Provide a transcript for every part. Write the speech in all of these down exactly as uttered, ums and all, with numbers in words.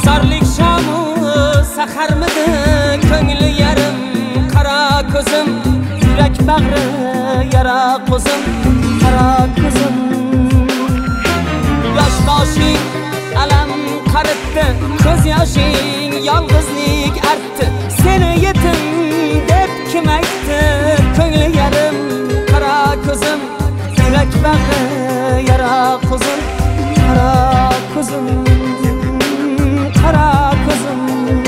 Zarlik shamu saharmidi ko'ngli yarim qara ko'zim yurak bag'ri yara qo'zim qara ko'zim yosh boshing alam qaritdi ko'z yoshing yolg'izlik artdi seni yetim deb kim aytdi ko'ngli yarim qara ko'zim yurak bag'ri yara qo'zim qara ko'zim qara ko'zim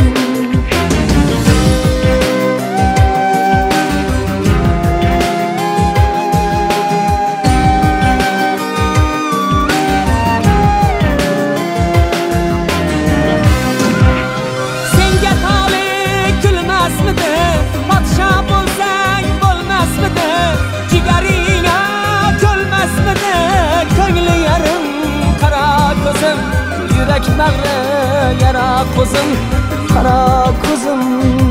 senga tolik kulmasmidi podsho bo'lsang bo'lmasmidi jigaringga to'lmasmidi ko'ngli yarim qara ko'zim yurak bag'ri yara qo'zim qara ko'zim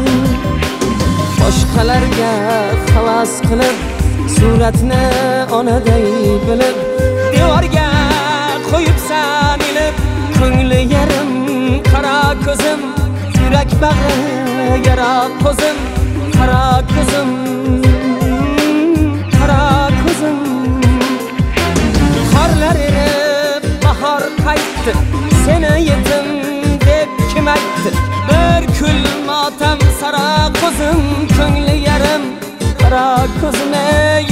boshqalarga havas qilib suratni onaday bilib devorga qo'yibsan ilib ko'ngli yarim qara ko'zim yurak bag'ri yara qo'zim qara ko'zim qara ko'zim qorlar erib bahor qaytdi seni yetim deb kim aytdi bir kul motam sara ko'zim ko'ngli yarim qara ko'zim ey